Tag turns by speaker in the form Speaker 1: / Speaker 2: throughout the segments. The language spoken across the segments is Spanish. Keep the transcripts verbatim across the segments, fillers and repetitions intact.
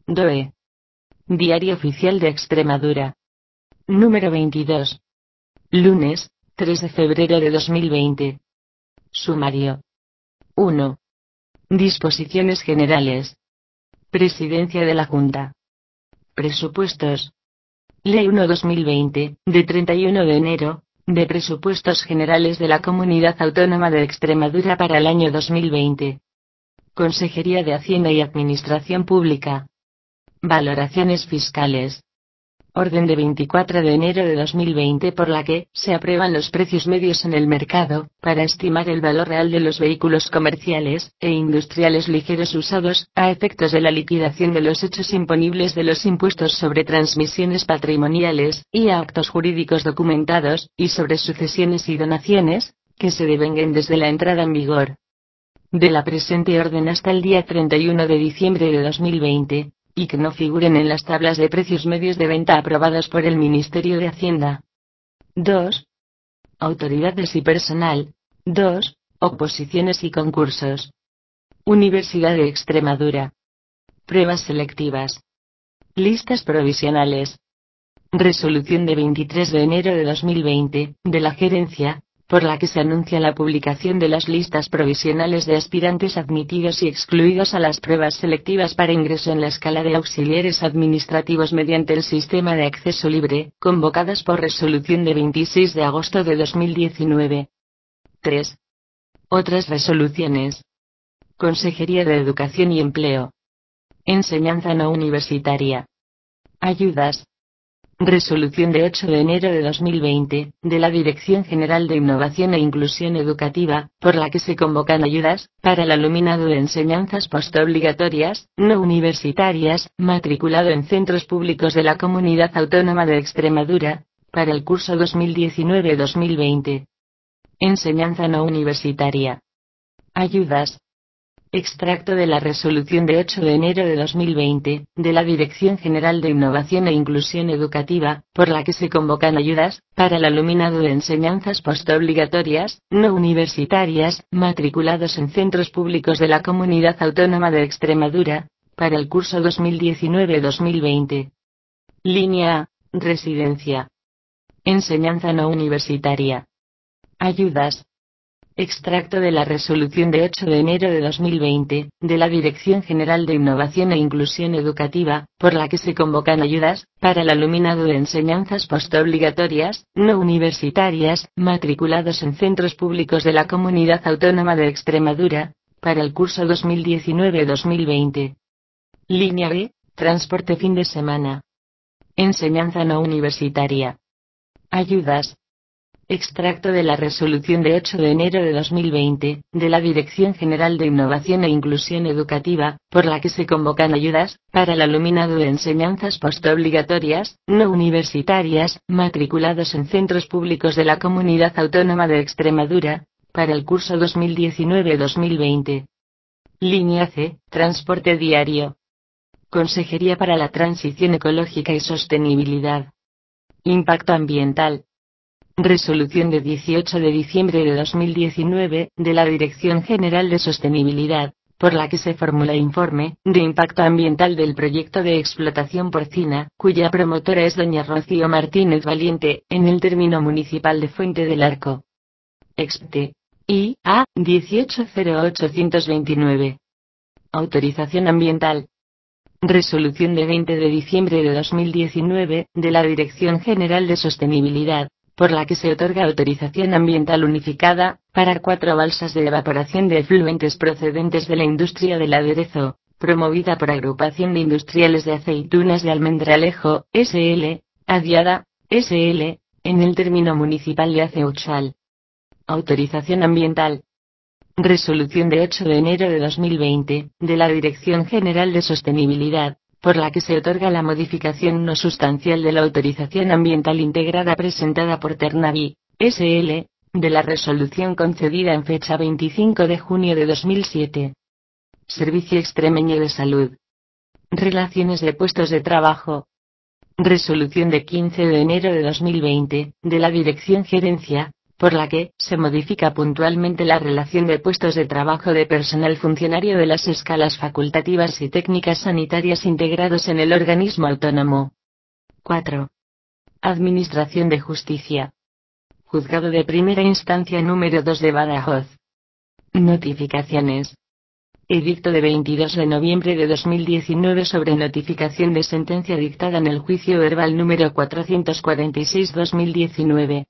Speaker 1: D O E. Diario Oficial de Extremadura. Número veintidós. Lunes, tres de febrero de dos mil veinte. Sumario. uno. Disposiciones generales. Presidencia de la Junta. Presupuestos. Ley uno barra dos mil veinte, de treinta y uno de enero, de Presupuestos Generales de la Comunidad Autónoma de Extremadura para el año dos mil veinte. Consejería de Hacienda y Administración Pública. Valoraciones fiscales. Orden de veinticuatro de enero de dos mil veinte por la que se aprueban los precios medios en el mercado, para estimar el valor real de los vehículos comerciales e industriales ligeros usados, a efectos de la liquidación de los hechos imponibles de los impuestos sobre transmisiones patrimoniales, y a actos jurídicos documentados, y sobre sucesiones y donaciones, que se devenguen desde la entrada en vigor de la presente orden hasta el día treinta y uno de diciembre de dos mil veinte. Y que no figuren en las tablas de precios medios de venta aprobadas por el Ministerio de Hacienda. dos. Autoridades y personal. dos. Oposiciones y concursos. Universidad de Extremadura. Pruebas selectivas. Listas provisionales. Resolución de veintitrés de enero de dos mil veinte, de la Gerencia, por la que se anuncia la publicación de las listas provisionales de aspirantes admitidos y excluidos a las pruebas selectivas para ingreso en la escala de auxiliares administrativos mediante el sistema de acceso libre, convocadas por resolución de veintiséis de agosto de dos mil diecinueve. tres. Otras resoluciones. Consejería de Educación y Empleo. Enseñanza no universitaria. Ayudas. Resolución de ocho de enero de dos mil veinte, de la Dirección General de Innovación e Inclusión Educativa, por la que se convocan ayudas, para el alumnado de enseñanzas postobligatorias, no universitarias, matriculado en centros públicos de la Comunidad Autónoma de Extremadura, para el curso dos mil diecinueve dos mil veinte. Enseñanza no universitaria. Ayudas. Extracto de la resolución de ocho de enero de dos mil veinte, de la Dirección General de Innovación e Inclusión Educativa, por la que se convocan ayudas, para el alumnado de enseñanzas postobligatorias, no universitarias, matriculados en centros públicos de la Comunidad Autónoma de Extremadura, para el curso dos mil diecinueve dos mil veinte. Línea A. Residencia. Enseñanza no universitaria. Ayudas. Extracto de la resolución de ocho de enero de dos mil veinte, de la Dirección General de Innovación e Inclusión Educativa, por la que se convocan ayudas, para el alumnado de enseñanzas postobligatorias, no universitarias, matriculados en centros públicos de la Comunidad Autónoma de Extremadura, para el curso dos mil diecinueve dos mil veinte. Línea B. Transporte fin de semana. Enseñanza no universitaria. Ayudas. Extracto de la resolución de ocho de enero de dos mil veinte, de la Dirección General de Innovación e Inclusión Educativa, por la que se convocan ayudas, para el alumnado de enseñanzas postobligatorias, no universitarias, matriculados en centros públicos de la Comunidad Autónoma de Extremadura, para el curso dos mil diecinueve dos mil veinte. Línea C. Transporte diario. Consejería para la Transición Ecológica y Sostenibilidad. Impacto ambiental. Resolución de dieciocho de diciembre de dos mil diecinueve, de la Dirección General de Sostenibilidad, por la que se formula informe de impacto ambiental del proyecto de explotación porcina, cuya promotora es doña Rocío Martínez Valiente, en el término municipal de Fuente del Arco. Expte. I A dieciocho cero ocho veintinueve. Autorización ambiental. Resolución de veinte de diciembre de dos mil diecinueve, de la Dirección General de Sostenibilidad, por la que se otorga autorización ambiental unificada, para cuatro balsas de evaporación de efluentes procedentes de la industria del aderezo, promovida por Agrupación de Industriales de Aceitunas de Almendralejo, S L, Adiada, S L, en el término municipal de Aceuchal. Autorización ambiental. Resolución de ocho de enero de dos mil veinte, de la Dirección General de Sostenibilidad, por la que se otorga la modificación no sustancial de la autorización ambiental integrada presentada por Ternavi, S L, de la resolución concedida en fecha veinticinco de junio de dos mil siete. Servicio Extremeño de Salud. Relaciones de puestos de trabajo. Resolución de quince de enero de dos mil veinte, de la Dirección Gerencia, por la que se modifica puntualmente la relación de puestos de trabajo de personal funcionario de las escalas facultativas y técnicas sanitarias integrados en el organismo autónomo. cuatro. Administración de Justicia. Juzgado de Primera Instancia número dos de Badajoz. Notificaciones. Edicto de veintidós de noviembre de dos mil diecinueve sobre notificación de sentencia dictada en el juicio verbal número cuatrocientos cuarenta y seis barra dos mil diecinueve.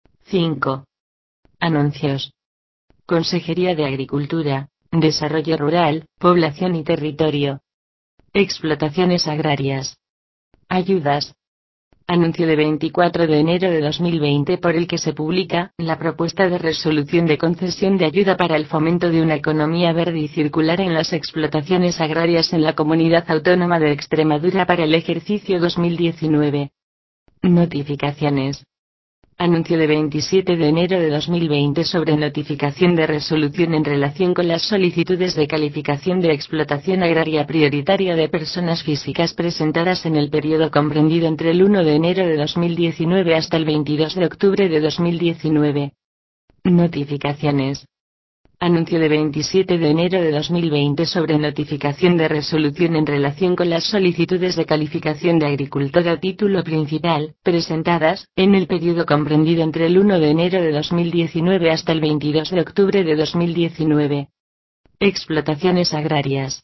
Speaker 1: cinco. Anuncios. Consejería de Agricultura, Desarrollo Rural, Población y Territorio. Explotaciones agrarias. Ayudas. Anuncio de veinticuatro de enero de dos mil veinte por el que se publica la propuesta de resolución de concesión de ayuda para el fomento de una economía verde y circular en las explotaciones agrarias en la Comunidad Autónoma de Extremadura para el ejercicio dos mil diecinueve. Notificaciones. Anuncio de veintisiete de enero de dos mil veinte sobre notificación de resolución en relación con las solicitudes de calificación de explotación agraria prioritaria de personas físicas presentadas en el periodo comprendido entre el uno de enero de dos mil diecinueve hasta el veintidós de octubre de dos mil diecinueve. Notificaciones. Anuncio de veintisiete de enero de dos mil veinte sobre notificación de resolución en relación con las solicitudes de calificación de agricultor a título principal, presentadas, en el periodo comprendido entre el uno de enero de dos mil diecinueve hasta el veintidós de octubre de dos mil diecinueve. Explotaciones agrarias.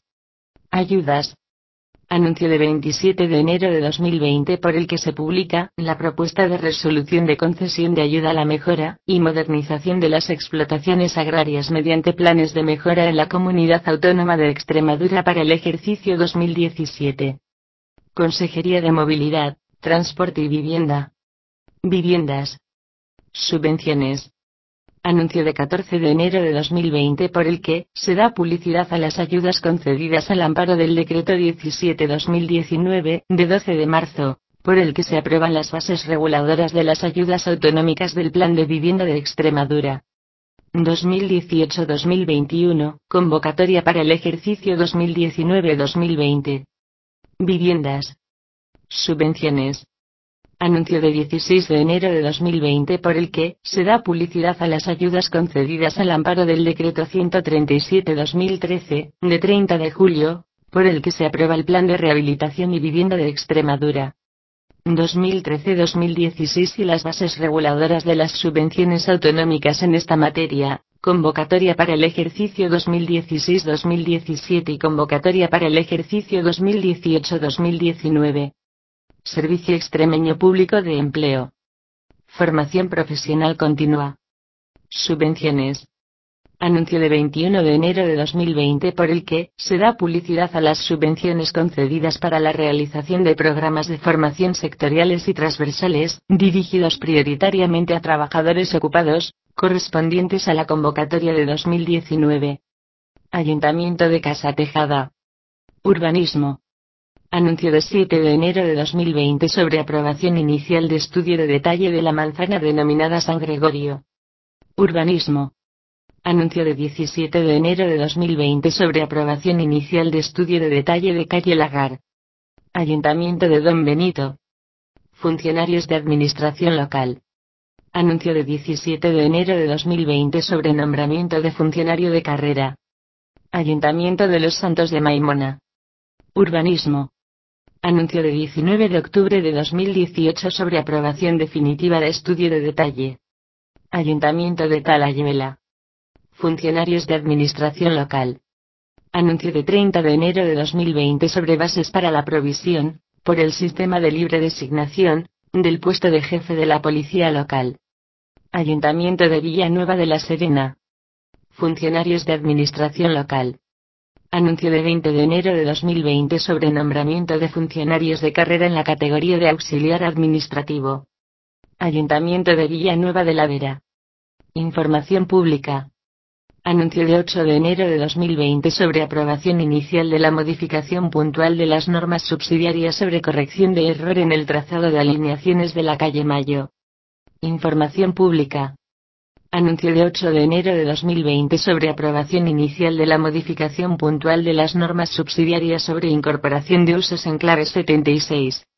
Speaker 1: Ayudas. Anuncio de veintisiete de enero de dos mil veinte por el que se publica la propuesta de resolución de concesión de ayuda a la mejora y modernización de las explotaciones agrarias mediante planes de mejora en la Comunidad Autónoma de Extremadura para el ejercicio dos mil diecisiete. Consejería de Movilidad, Transporte y Vivienda. Viviendas. Subvenciones. Anuncio de catorce de enero de dos mil veinte por el que se da publicidad a las ayudas concedidas al amparo del Decreto diecisiete barra dos mil diecinueve, de doce de marzo, por el que se aprueban las bases reguladoras de las ayudas autonómicas del Plan de Vivienda de Extremadura. dos mil dieciocho a dos mil veintiuno, convocatoria para el ejercicio dos mil diecinueve a dos mil veinte. Viviendas. Subvenciones. Anuncio de dieciséis de enero de dos mil veinte por el que se da publicidad a las ayudas concedidas al amparo del Decreto ciento treinta y siete barra dos mil trece, de treinta de julio, por el que se aprueba el Plan de Rehabilitación y Vivienda de Extremadura dos mil trece a dos mil dieciséis y las bases reguladoras de las subvenciones autonómicas en esta materia, convocatoria para el ejercicio dos mil dieciséis a dos mil diecisiete y convocatoria para el ejercicio dos mil dieciocho a dos mil diecinueve. Servicio Extremeño Público de Empleo. Formación profesional continua. Subvenciones. Anuncio de veintiuno de enero de dos mil veinte por el que se da publicidad a las subvenciones concedidas para la realización de programas de formación sectoriales y transversales, dirigidos prioritariamente a trabajadores ocupados, correspondientes a la convocatoria de dos mil diecinueve. Ayuntamiento de Casatejada. Urbanismo. Anuncio de siete de enero de dos mil veinte sobre aprobación inicial de estudio de detalle de la manzana denominada San Gregorio. Urbanismo. Anuncio de diecisiete de enero de dos mil veinte sobre aprobación inicial de estudio de detalle de calle Lagar. Ayuntamiento de Don Benito. Funcionarios de Administración Local. Anuncio de diecisiete de enero de dos mil veinte sobre nombramiento de funcionario de carrera. Ayuntamiento de Los Santos de Maimona. Urbanismo. Anuncio de diecinueve de octubre de dos mil dieciocho sobre aprobación definitiva de estudio de detalle. Ayuntamiento de Talayuela. Funcionarios de Administración Local. Anuncio de treinta de enero de dos mil veinte sobre bases para la provisión, por el sistema de libre designación, del puesto de jefe de la Policía Local. Ayuntamiento de Villanueva de la Serena. Funcionarios de Administración Local. Anuncio de veinte de enero de dos mil veinte sobre nombramiento de funcionarios de carrera en la categoría de auxiliar administrativo. Ayuntamiento de Villanueva de la Vera. Información pública. Anuncio de ocho de enero de dos mil veinte sobre aprobación inicial de la modificación puntual de las normas subsidiarias sobre corrección de error en el trazado de alineaciones de la calle Mayo. Información pública. Anuncio de ocho de enero de dos mil veinte sobre aprobación inicial de la modificación puntual de las normas subsidiarias sobre incorporación de usos en clave setenta y seis.